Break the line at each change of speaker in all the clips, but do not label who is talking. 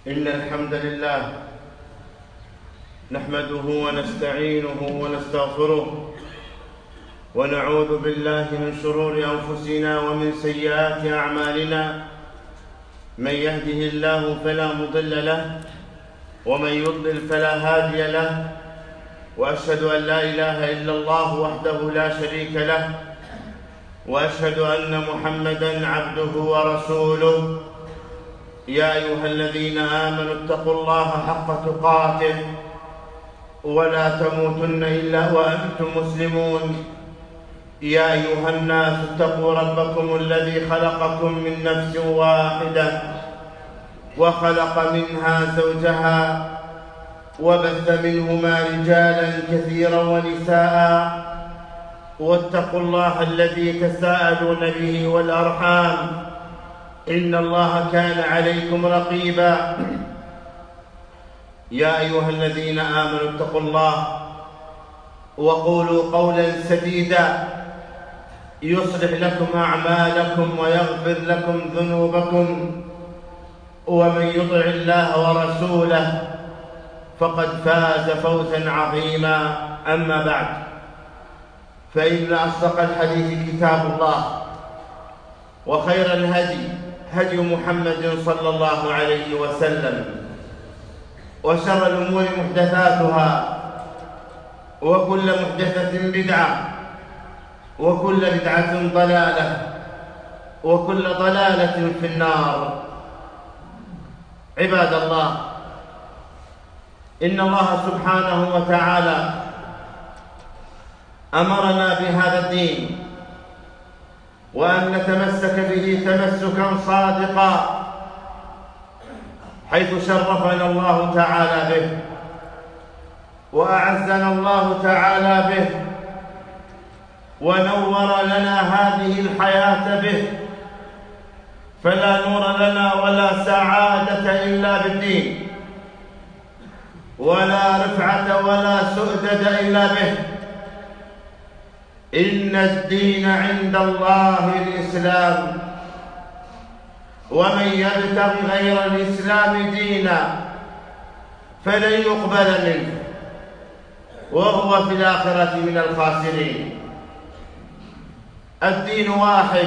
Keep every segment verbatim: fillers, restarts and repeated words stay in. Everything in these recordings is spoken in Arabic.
إن الحمد لله نحمده ونستعينه ونستغفره ونعوذ بالله من شرور أنفسنا ومن سيئات أعمالنا. من يهده الله فلا مضل له ومن يضلل فلا هادي له، وأشهد أن لا إله إلا الله وحده لا شريك له، وأشهد أن محمدًا عبده ورسوله. يا أيها الذين آمنوا اتقوا الله حق تقاته ولا تموتن إلا وأنتم مسلمون. يا أيها الناس اتقوا ربكم الذي خلقكم من نفس واحدة وخلق منها زوجها وبث منهما رجالا كثيرا ونساء، واتقوا الله الذي تساءلون به والأرحام إن الله كان عليكم رقيبا. يا أيها الذين آمنوا اتقوا الله وقولوا قولا سديدا يصلح لكم أعمالكم ويغفر لكم ذنوبكم، ومن يطع الله ورسوله فقد فاز فوزا عظيما. أما بعد، فإن أصدق الحديث كتاب الله، وخير الهدي هدي محمد صلى الله عليه وسلم، وشر الأمور محدثاتها، وكل محدثة بدعة، وكل بدعة ضلالة، وكل ضلالة في النار. عباد الله، إن الله سبحانه وتعالى أمرنا بهذا الدين، وأن نتمسك به تمسكا صادقا، حيث شرفنا الله تعالى به وأعزنا الله تعالى به ونور لنا هذه الحياة به، فلا نور لنا ولا سعادة إلا بالدين، ولا رفعة ولا سؤدد إلا به. إن الدين عند الله الإسلام، ومن يبتغ غير الإسلام دينا فلن يقبل منه وهو في الآخرة من الخاسرين. الدين واحد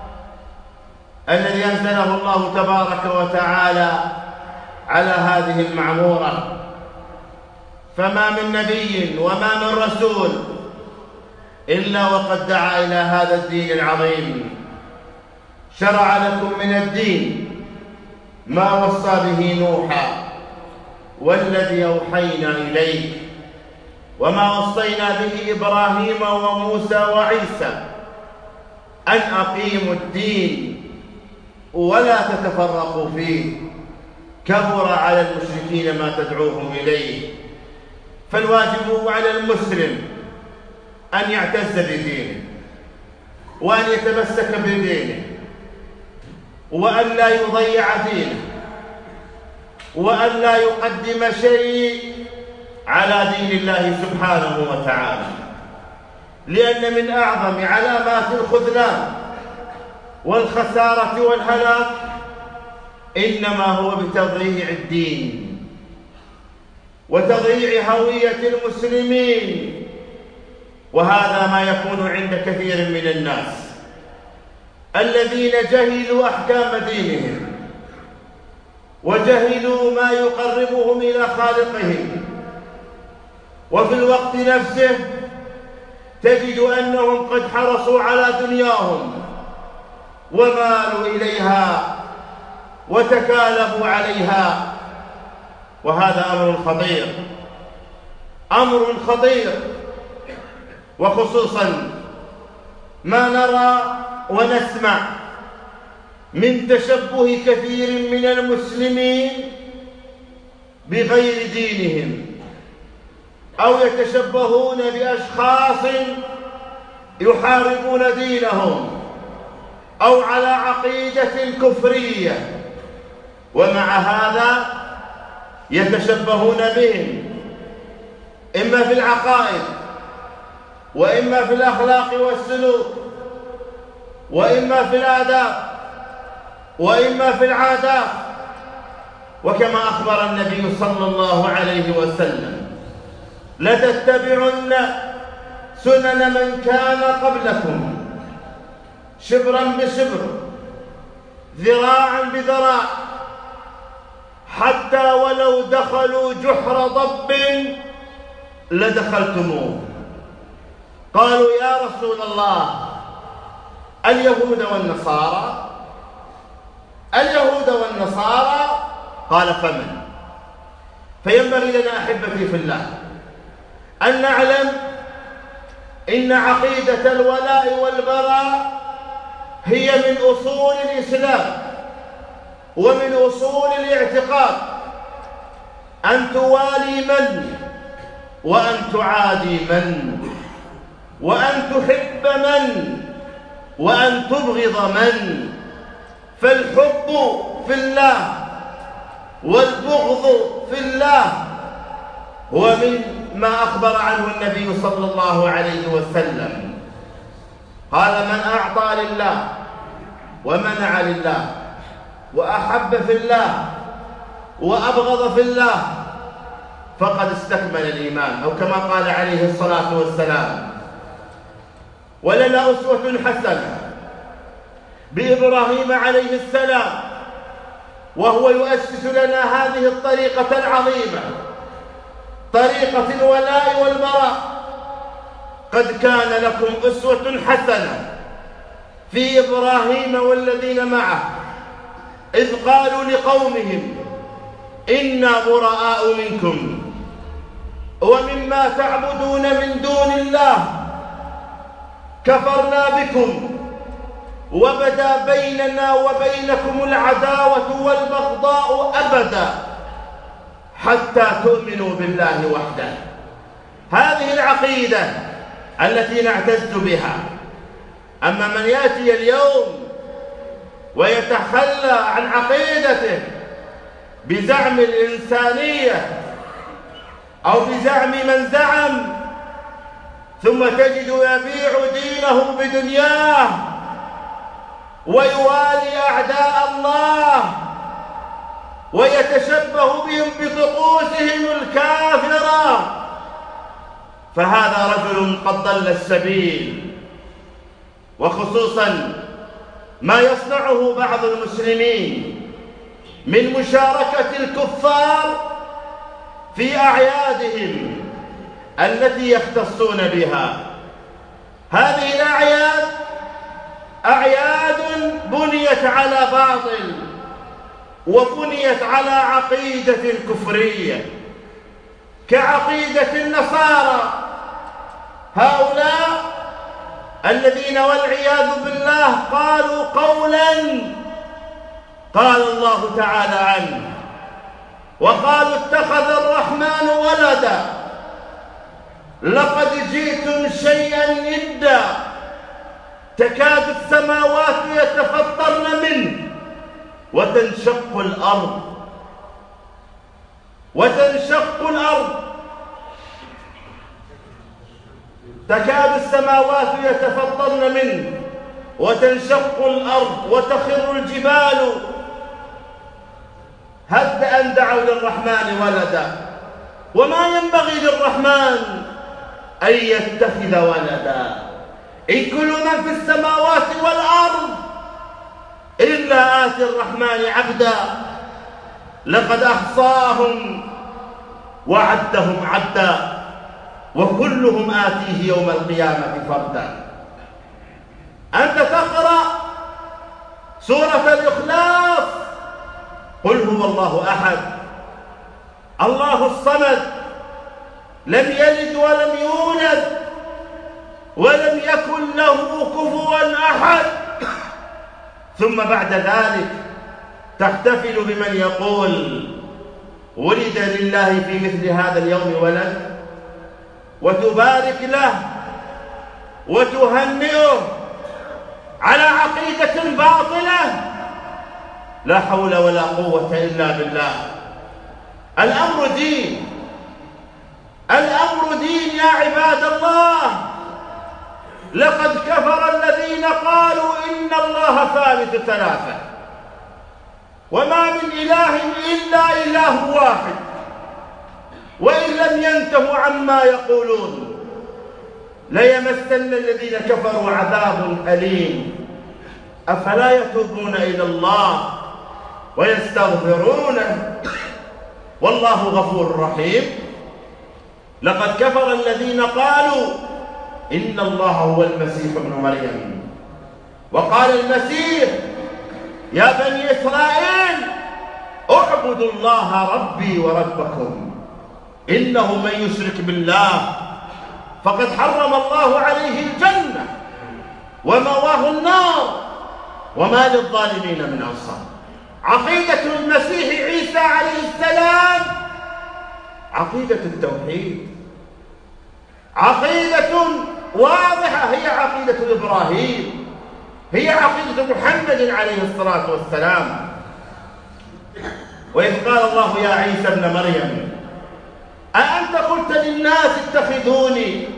الذي أنزله الله تبارك وتعالى على هذه المعمورة، فما من نبي وما من رسول إلا وقد دعا إلى هذا الدين العظيم. شرع لكم من الدين ما وصى به نوحا والذي أوحينا إليك وما وصينا به إبراهيم وموسى وعيسى أن أقيموا الدين ولا تتفرقوا فيه، كبر على المشركين ما تدعوهم إليه. فالواجب على المسلم أن يعتز بدينه، وأن يتمسك بدينه، وأن لا يضيع دينه، وأن لا يقدم شيء على دين الله سبحانه وتعالى، لأن من أعظم علامات الخذلان والخسارة والهلاك إنما هو بتضييع الدين وتضييع هوية المسلمين. وهذا ما يكون عند كثير من الناس الذين جهلوا أحكام دينهم وجهلوا ما يقربهم إلى خالقهم، وفي الوقت نفسه تجد أنهم قد حرصوا على دنياهم ومالوا إليها وتكالبوا عليها. وهذا أمر خطير، أمر خطير، وخصوصا ما نرى ونسمع من تشبه كثير من المسلمين بغير دينهم، أو يتشبهون بأشخاص يحاربون دينهم أو على عقيدة كفرية، ومع هذا يتشبهون بهم إما في العقائد، وإما في الأخلاق والسلوك، وإما في الآداب، وإما في العادات، وكما أخبر النبي صلى الله عليه وسلم: لتتبعن سنن من كان قبلكم شبرا بشبر ذراعا بذراع حتى ولو دخلوا جحر ضب لدخلتموه. قالوا: يا رسول الله، اليهود والنصارى اليهود والنصارى قال: فمن؟ فينبغي لنا أحبتي في الله أن نعلم إن عقيدة الولاء والبراء هي من أصول الإسلام ومن أصول الاعتقاد، أن توالي من وأن تعادي من، وأن تحب من وأن تبغض من. فالحب في الله والبغض في الله هو من ما أخبر عنه النبي صلى الله عليه وسلم. قال: من أعطى لله ومنع لله وأحب في الله وأبغض في الله فقد استكمل الإيمان، أو كما قال عليه الصلاة والسلام. ولنا أسوة حسنة بإبراهيم عليه السلام، وهو يؤسس لنا هذه الطريقة العظيمة، طريقة الولاء والبراء. قد كان لكم أسوة حسنة في إبراهيم والذين معه إذ قالوا لقومهم: إنا براء منكم ومما تعبدون من دون الله كفرنا بكم وبدا بيننا وبينكم العداوة والبغضاء أبدا حتى تؤمنوا بالله وحده. هذه العقيدة التي نعتز بها. أما من يأتي اليوم ويتخلى عن عقيدته بزعم الإنسانية أو بزعم من زعم، ثم تجد يبيع دينه بدنياه ويوالي أعداء الله ويتشبه بهم بطقوسهم الكافرة، فهذا رجل قد ضل السبيل. وخصوصا ما يصنعه بعض المسلمين من مشاركة الكفار في أعيادهم التي يختصون بها. هذه الأعياد أعياد بنيت على باطل وبنيت على عقيدة كفرية كعقيدة النصارى، هؤلاء الذين والعياذ بالله قالوا قولا قال الله تعالى عنه، وقالوا: اتخذ الرحمن ولدا لقد جئتم شيئا إدا تكاد السماوات يتفطرن منه وتنشق الأرض وتنشق الأرض تكاد السماوات يتفطرن منه وتنشق الأرض وتخر الجبال هد أن دعوا للرحمن ولدا. وما ينبغي للرحمن أن يتخذ ولدا، إن كل من في السماوات والأرض إلا آتي الرحمن عبدا لقد أحصاهم وعدهم عدا وكلهم آتيه يوم القيامة فردا. أنت تقرأ سورة الإخلاص: قل هو الله أحد الله الصمد لم يلد ولم يولد ولم يكن له كفوا أحد، ثم بعد ذلك تحتفل بمن يقول ولد لله في مثل هذا اليوم ولد، وتبارك له وتهنئه على عقيدة باطلة. لا حول ولا قوة إلا بالله. الأمر دين، الأمر دين يا عباد الله. لقد كفر الذين قالوا إن الله ثالث ثلاثة، وما من إله إلا إله واحد، وإن لم ينتهوا عما يقولون ليمسن الذين كفروا عذاب أليم. أفلا يتوبون إلى الله ويستغفرونه والله غفور رحيم؟ لقد كفر الذين قالوا إن الله هو المسيح ابن مريم، وقال المسيح يا بني إسرائيل اعبدوا الله ربي وربكم إنه من يشرك بالله فقد حرم الله عليه الجنة ومأواه النار وما للظالمين من أنصار. عقيدة المسيح عيسى عليه السلام عقيدة التوحيد، عقيدة واضحة، هي عقيدة إبراهيم، هي عقيدة محمد عليه الصلاة والسلام. وإذ قال الله يا عيسى ابن مريم أأنت قلت للناس اتخذوني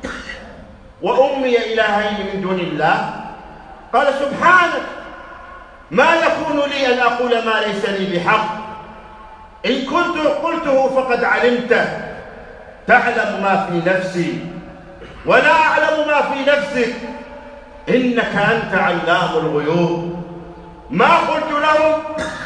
وأمي إلهين من دون الله؟ قال سبحانك ما يكون لي أن أقول ما ليس لي بحق، إن كنت قلته فقد علمته، تعلم ما في نفسي ولا أعلم ما في نفسك، إنك أنت علام الغيوب. ما قلت لهم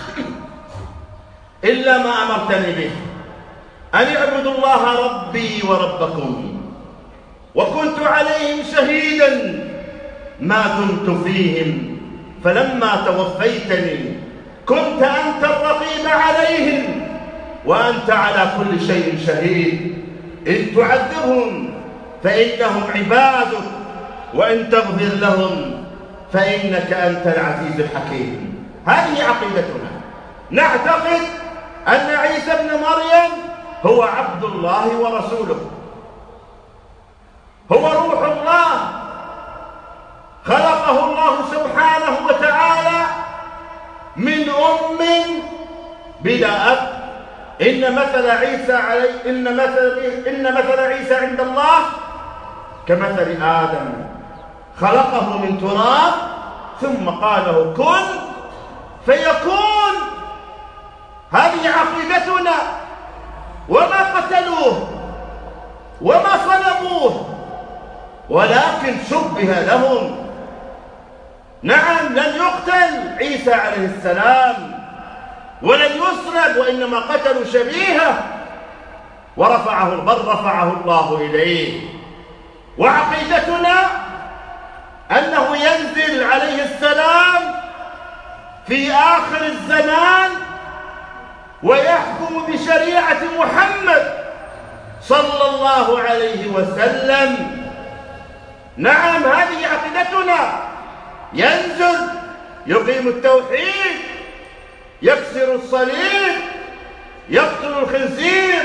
إلا ما أمرتني به، أن اعبدوا الله ربي وربكم، وكنت عليهم شهيدا ما دمت فيهم، فلما توفيتني كنت أنت الرقيب عليهم وأنت على كل شيء شهيد. إن تعذبهم فإنهم عبادك وإن تغفر لهم فإنك أنت العزيز الحكيم. هذه عقيدتنا، نعتقد أن عيسى ابن مريم هو عبد الله ورسوله، هو روح الله، خلقه الله سبحانه وتعالى من أم بلا أب. إن مثل عيسى علي إن مثل إن مثل عيسى عند الله كمثل آدم، خلقه من تراب ثم قال له كن فيكون. هذه عقيدتنا، وما قتلوه وما صلبوه ولكن شبه لهم. نعم لن يقتل عيسى عليه السلام ولن يصلب، وإنما قتلوا شبيهه ورفعه بل رفعه الله إليه. وعقيدتنا أنه ينزل عليه السلام في آخر الزمان ويحكم بشريعة محمد صلى الله عليه وسلم. نعم هذه عقيدتنا، ينزل يقيم التوحيد، يكسر الصليب، يقتل الخنزير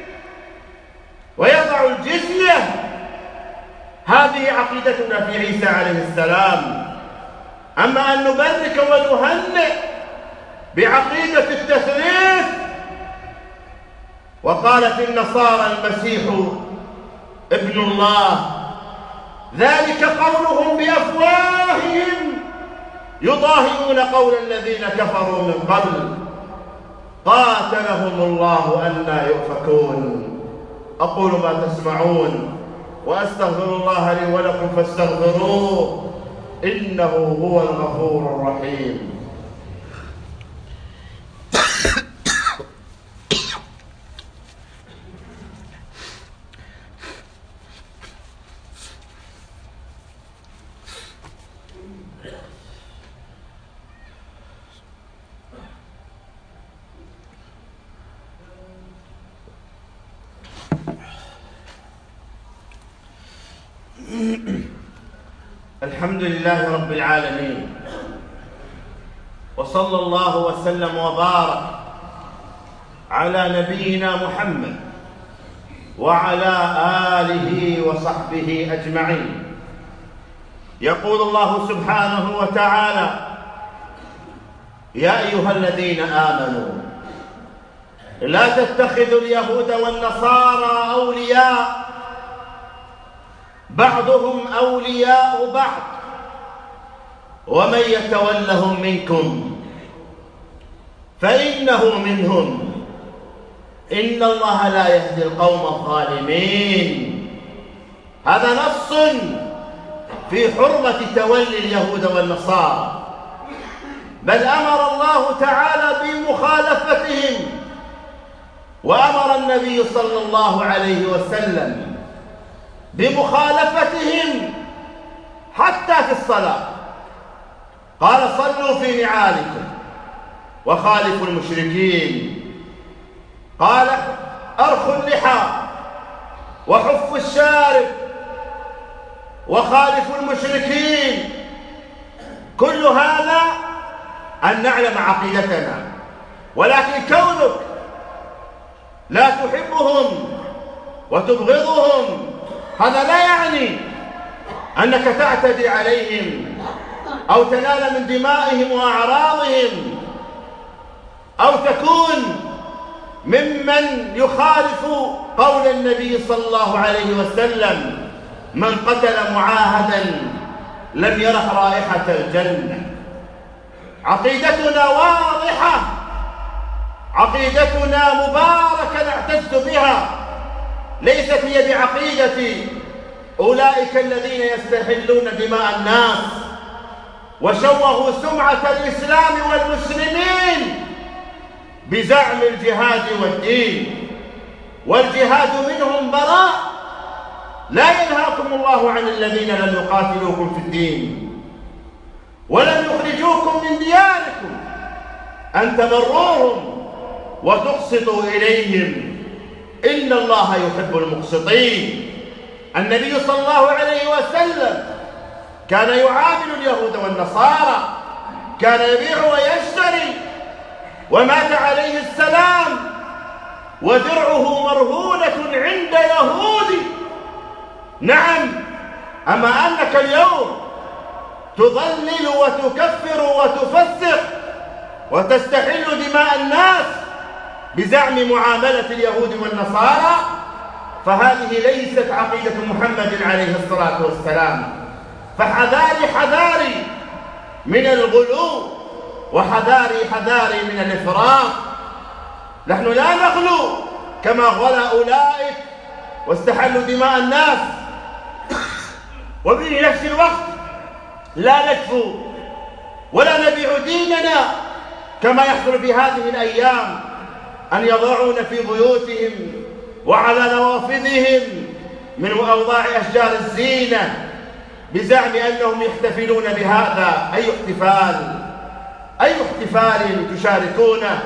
ويضع الجزية. هذه عقيدتنا في عيسى عليه السلام. أما أن نبرك ونهنئ بعقيدة التثليث، وقالت النصارى المسيح ابن الله، ذلك قولهم بأفواههم يضاهئون قول الذين كفروا من قبل قاتلهم الله أنى يؤفكون. أقول ما تسمعون وأستغفر الله لي ولكم فاستغفروه إنه هو الغفور الرحيم. الحمد لله رب العالمين، وصلى الله وسلم وبارك على نبينا محمد وعلى آله وصحبه أجمعين. يقول الله سبحانه وتعالى: يا أيها الذين آمنوا لا تتخذوا اليهود والنصارى أولياء بعضهم أولياء بعض ومن يتولهم منكم فإنه منهم. إن الله لا يهدي القوم الظالمين. هذا نص في حرمة تولي اليهود والنصارى، بل أمر الله تعالى بمخالفتهم، وأمر النبي صلى الله عليه وسلم بمخالفتهم حتى في الصلاة. قال: صلوا في نعالكم وخالفوا المشركين. قال: أرخوا اللحى وحفوا الشارب وخالفوا المشركين. كل هذا أن نعلم عقيدتنا، ولكن كونك لا تحبهم وتبغضهم هذا لا يعني أنك تعتدي عليهم أو تنال من دمائهم وأعراضهم أو تكون ممن يخالف قول النبي صلى الله عليه وسلم: من قتل معاهدا لم يرح رائحة الجنة. عقيدتنا واضحة، عقيدتنا مباركة نعتز بها، ليست هي بعقيدة أولئك الذين يستحلون دماء الناس وشوهوا سمعة الإسلام والمسلمين بزعم الجهاد والدين، والجهاد منهم براء. لا ينهاكم الله عن الذين لم يقاتلوكم في الدين ولم يخرجوكم من دياركم أن تبروهم وتقسطوا إليهم، إن الله يحب المقسطين. النبي صلى الله عليه وسلم كان يعامل اليهود والنصارى، كان يبيع ويشتري، ومات عليه السلام ودرعه مرهونة عند يهودي. نعم، أما أنك اليوم تضلل وتكفر وتفسق وتستحل دماء الناس بزعم معاملة اليهود والنصارى، فهذه ليست عقيدة محمد عليه الصلاة والسلام. فحذاري حذاري من الغلو، وحذاري حذاري من الإفراط. نحن لا نغلو كما غلا أولئك واستحلوا دماء الناس، وفي نفس الوقت لا نكفو ولا نبيع ديننا كما يحصل في هذه الأيام، أن يضعون في بيوتهم وعلى نوافذهم من أوضاع أشجار الزينة بزعم أنهم يحتفلون بهذا. أي احتفال، أي احتفال تشاركونه؟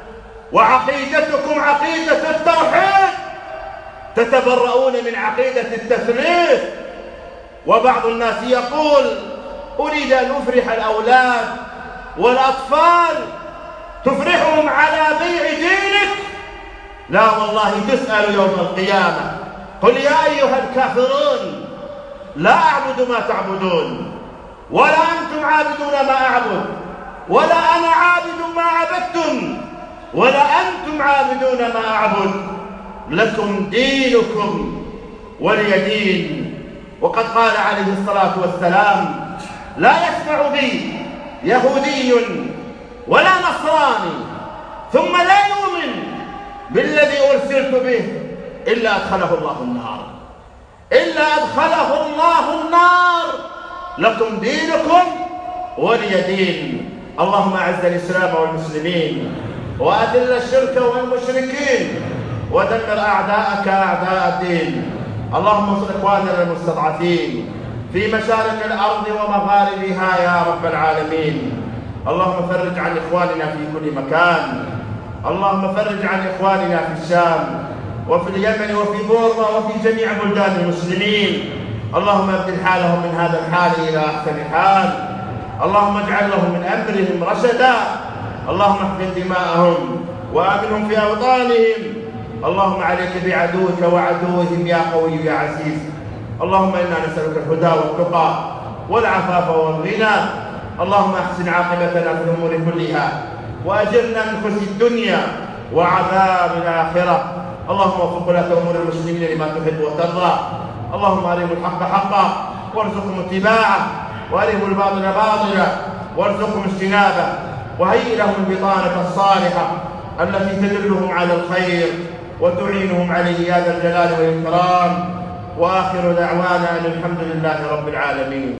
وعقيدتكم عقيدة التوحيد، تتبرؤون من عقيدة التثليث. وبعض الناس يقول: أريد أن أفرح الأولاد والأطفال، تفرحهم على بيع دينك؟ لا والله، تسأل يوم القيامة. قل: يا أيها الكافرون لا أعبد ما تعبدون، ولا أنتم عابدون ما أعبد، ولا أنا عابد ما عبدتم، ولا أنتم عابدون ما أعبد، لكم دينكم ولي دين. وقد قال عليه الصلاة والسلام: لا يسمع بي يهودي ولا نصراني ثم لا يؤمن بالذي أرسلت به إلا أدخله الله النار، إلا أدخله الله النار. لكم دينكم ولي دين. اللهم أعز الإسلام والمسلمين، وأذل الشرك والمشركين، ودمر أعداءك أعداء الدين. اللهم انصر إخواننا المستضعفين في مشارق الأرض ومغاربها يا رب العالمين. اللهم فرج عن إخواننا في كل مكان. اللهم فرج عن إخواننا في الشام وفي اليمن وفي بورما وفي جميع بلدان المسلمين. اللهم ابدل حالهم من هذا الحال إلى أحسن حال. اللهم اجعل لهم من أمرهم رشدا. اللهم احقن دماءهم وآمنهم في أوطانهم. اللهم عليك بعدوك وعدوهم يا قوي يا عزيز. اللهم إنا نسألك الهدى والتقى والعفاف والغنى. اللهم احسن عاقبتنا في الأمور كلها، وأجرنا من خزي الدنيا وعذاب الآخرة. اللهم وفق ولاة أمور المسلمين لما تحب وترضى. اللهم أرهم الحق حقا وارزقهم اتباعه، وأرهم الباطل باطلا وارزقهم اجتنابه. وهيئ لهم البطانة الصالحة التي تدلهم على الخير وتعينهم عليه يا ذا الجلال والإكرام. وآخر دعوانا أن الحمد لله رب العالمين.